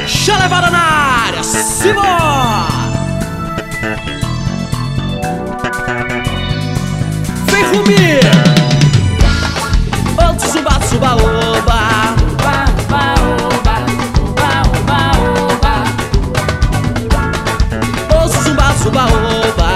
Já levada na área, simbora! Vem comigo! Outro suba, suba, oba. Outro suba, suba, oba.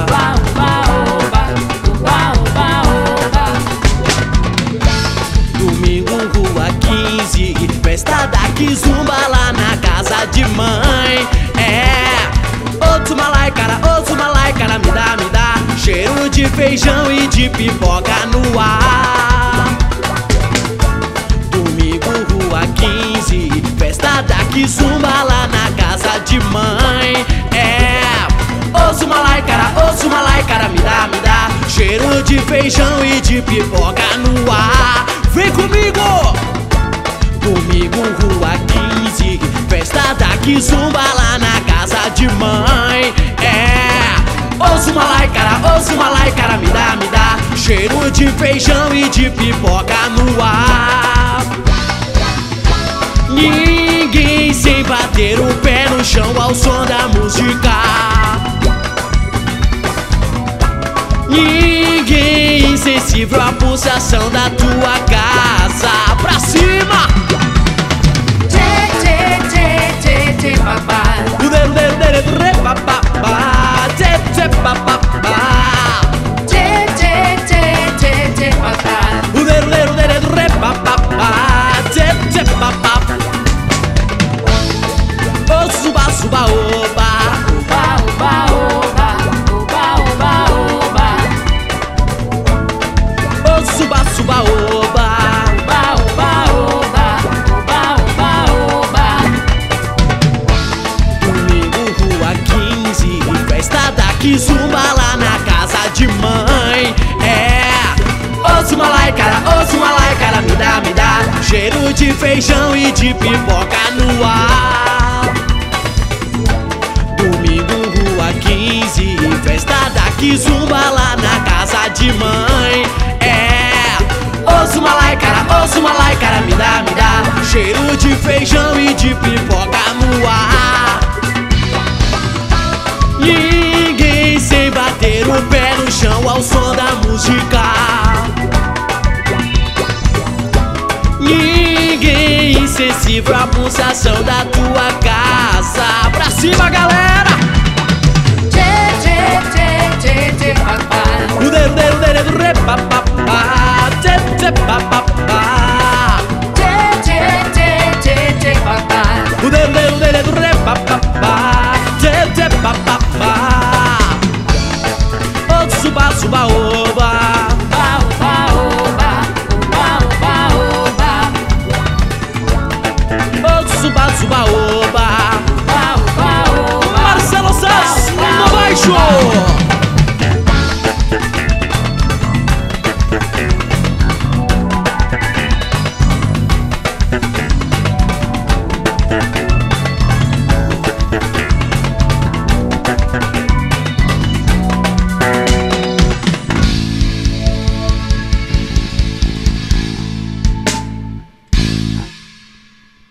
Domingo, rua 15, festa da Kizumba lá na casa de mãe. É, outro malai, cara, me dá cheiro de feijão e de pipoca no ar. Domingo, rua 15, festa da Kizumba lá na casa de mãe. É, outro malai, cara, me dá cheiro de feijão e de pipoca no ar. Vem comigo! Domingo, rua 15, festa da Kizumba lá na casa de mãe. É, ouço malai, cara, me dá cheiro de feijão e de pipoca no ar. Ninguém sem bater o pé no chão ao som da música. Ninguém insensível à pulsação da tua casa. Pra cima! Suba, suba, oba. Suba, suba, oba. Domingo, rua 15, festa da Kizumba lá na casa de mãe. É, ouço malai, cara, me dá cheiro de feijão e de pipoca no ar. Domingo, rua 15, festa da Kizumba lá na casa de mãe. Ouço malai, cara, me dá cheiro de feijão e de pipoca no ar. Ninguém sem bater o pé no chão ao som da música. Ninguém insensível à pulsação da tua casa. Pra cima, galera!